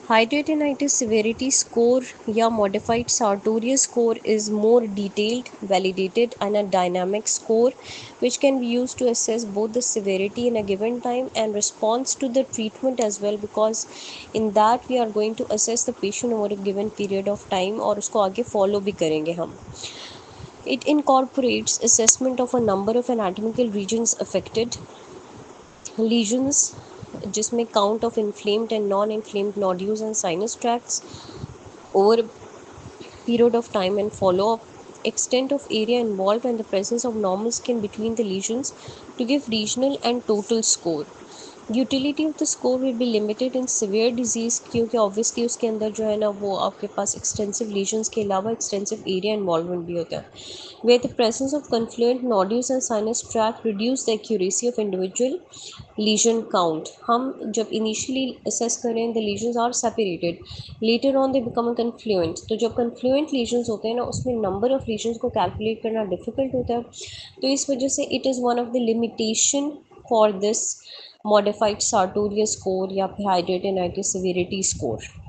Hidradenitis severity score या modified Sartorius score is more detailed, validated and a dynamic score which can be used to assess both the severity in a given time and response to the treatment as well, because in that we are going to assess the patient over a given period of time और उसको आगे follow भी करेंगे हम. It incorporates assessment of a number of anatomical regions affected, lesions जिसमें count of inflamed and non-inflamed nodules and sinus tracts over a period of time, and follow up, extent of area involved and the presence of normal skin between the lesions to give regional and total score. Utility of the score will be limited in severe disease, क्योंकि obviously उसके अंदर जो है ना वो आपके पास extensive lesions के अलावा एक्सटेंसिव एरिया इन्वॉल्वमेंट भी होता है. Where the presence of confluent nodules and sinus track reduce the accuracy of individual lesion count. हम जब इनिशियली असेस करें the lesions are separated, later on they become a confluent. तो जब confluent lesions होते हैं ना उसमें नंबर ऑफ लीजन्स को कैलकुलेट करना डिफिकल्ट होता है. तो इस वजह से it is one of the limitation for this modified Sartorius score या फिर hidradenitis severity score.